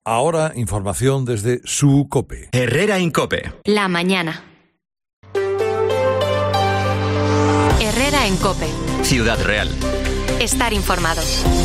Ahora, información desde su COPE. Herrera Incope. La mañana. Herrera en COPE. Ciudad Real. Estar informado.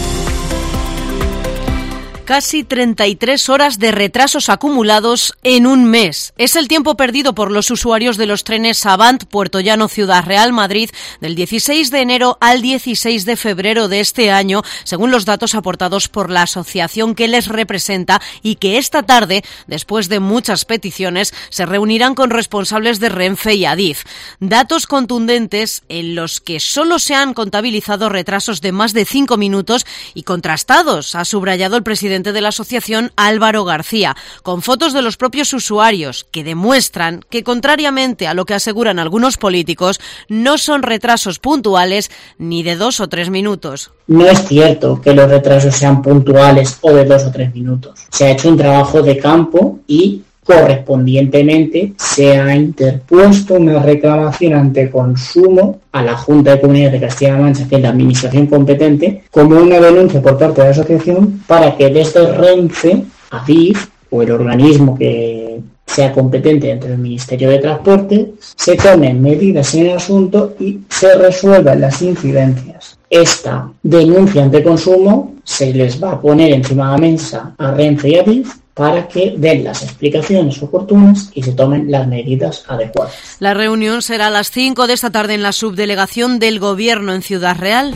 Casi 33 horas de retrasos acumulados en un mes. Es el tiempo perdido por los usuarios de los trenes Avant, Puerto Llano, Ciudad Real, Madrid, del 16 de enero al 16 de febrero de este año, según los datos aportados por la asociación que les representa y que esta tarde, después de muchas peticiones, se reunirán con responsables de Renfe y Adif. Datos contundentes en los que solo se han contabilizado retrasos de más de 5 minutos y contrastados, ha subrayado el presidente de la asociación, Álvaro García, con fotos de los propios usuarios que demuestran que, contrariamente a lo que aseguran algunos políticos, no son retrasos puntuales ni de 2 o 3 minutos. No es cierto que los retrasos sean puntuales o de 2 o 3 minutos. Se ha hecho un trabajo de campo y correspondientemente se ha interpuesto una reclamación ante Consumo a la Junta de Comunidades de Castilla-La Mancha, que es la administración competente, como una denuncia por parte de la asociación para que desde Renfe, Adif o el organismo que sea competente dentro del Ministerio de Transporte, se tomen medidas en el asunto y se resuelvan las incidencias. Esta denuncia ante Consumo se les va a poner encima de la mesa a Renfe y Adif para que den las explicaciones oportunas y se tomen las medidas adecuadas. La reunión será a las 5 de esta tarde en la subdelegación del Gobierno en Ciudad Real.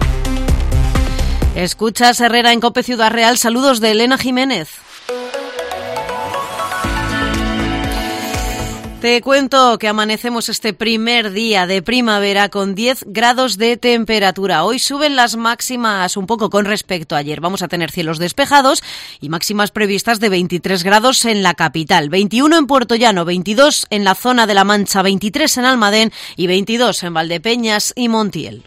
Escuchas Herrera en COPE Ciudad Real. Saludos de Elena Jiménez. Te cuento que amanecemos este primer día de primavera con 10 grados de temperatura. Hoy suben las máximas un poco con respecto a ayer. Vamos a tener cielos despejados y máximas previstas de 23 grados en la capital, 21 en Puerto Llano, 22 en la zona de La Mancha, 23 en Almadén y 22 en Valdepeñas y Montiel.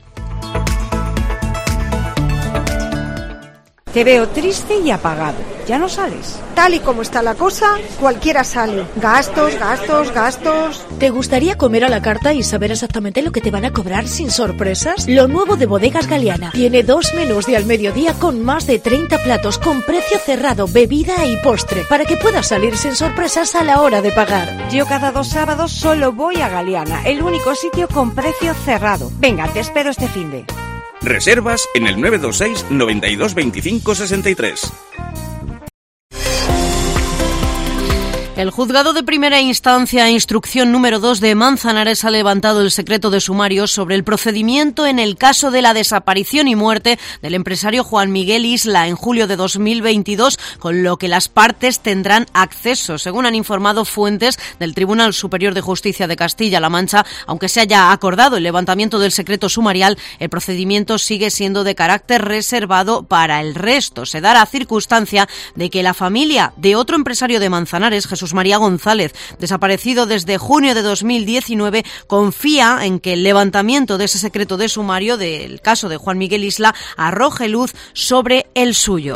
Te veo triste y apagado. ¿Ya no sales? Tal y como está la cosa, cualquiera sale. Gastos, gastos, gastos. ¿Te gustaría comer a la carta y saber exactamente lo que te van a cobrar sin sorpresas? Lo nuevo de Bodegas Galeana. Tiene 2 menús de al mediodía con más de 30 platos con precio cerrado, bebida y postre, para que puedas salir sin sorpresas a la hora de pagar. Yo cada 2 sábados solo voy a Galeana, el único sitio con precio cerrado. Venga, te espero este finde. Reservas en el 926 92 25 63. El juzgado de primera instancia, instrucción número 2 de Manzanares, ha levantado el secreto de sumario sobre el procedimiento en el caso de la desaparición y muerte del empresario Juan Miguel Isla en julio de 2022, con lo que las partes tendrán acceso, según han informado fuentes del Tribunal Superior de Justicia de Castilla-La Mancha. Aunque se haya acordado el levantamiento del secreto sumarial, el procedimiento sigue siendo de carácter reservado para el resto. Se dará circunstancia de que la familia de otro empresario de Manzanares, Jesús María González, desaparecido desde junio de 2019, confía en que el levantamiento de ese secreto de sumario del caso de Juan Miguel Isla arroje luz sobre el suyo.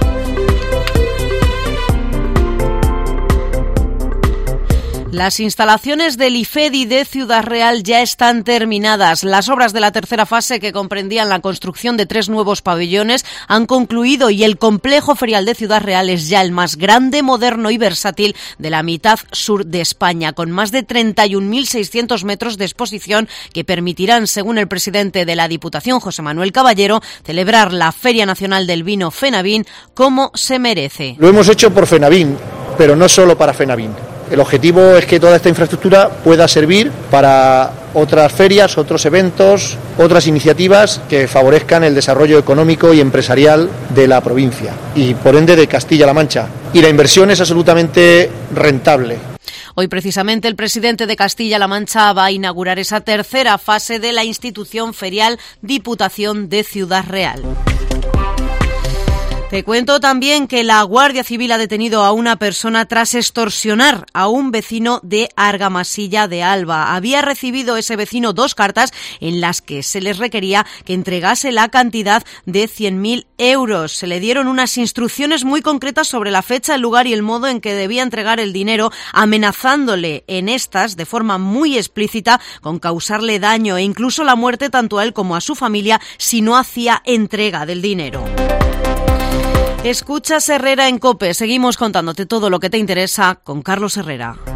Las instalaciones del IFEDI de Ciudad Real ya están terminadas. Las obras de la tercera fase, que comprendían la construcción de 3 nuevos pabellones, han concluido y el complejo ferial de Ciudad Real es ya el más grande, moderno y versátil de la mitad sur de España, con más de 31.600 metros de exposición que permitirán, según el presidente de la Diputación, José Manuel Caballero, celebrar la Feria Nacional del Vino FENAVIN como se merece. Lo hemos hecho por FENAVIN, pero no solo para FENAVIN. El objetivo es que toda esta infraestructura pueda servir para otras ferias, otros eventos, otras iniciativas que favorezcan el desarrollo económico y empresarial de la provincia y, por ende, de Castilla-La Mancha. Y la inversión es absolutamente rentable. Hoy, precisamente, el presidente de Castilla-La Mancha va a inaugurar esa tercera fase de la institución ferial Diputación de Ciudad Real. Te cuento también que la Guardia Civil ha detenido a una persona tras extorsionar a un vecino de Argamasilla de Alba. Había recibido ese vecino 2 cartas en las que se les requería que entregase la cantidad de 100.000 euros. Se le dieron unas instrucciones muy concretas sobre la fecha, el lugar y el modo en que debía entregar el dinero, amenazándole en estas de forma muy explícita con causarle daño e incluso la muerte tanto a él como a su familia si no hacía entrega del dinero. Escuchas Herrera en COPE. Seguimos contándote todo lo que te interesa con Carlos Herrera.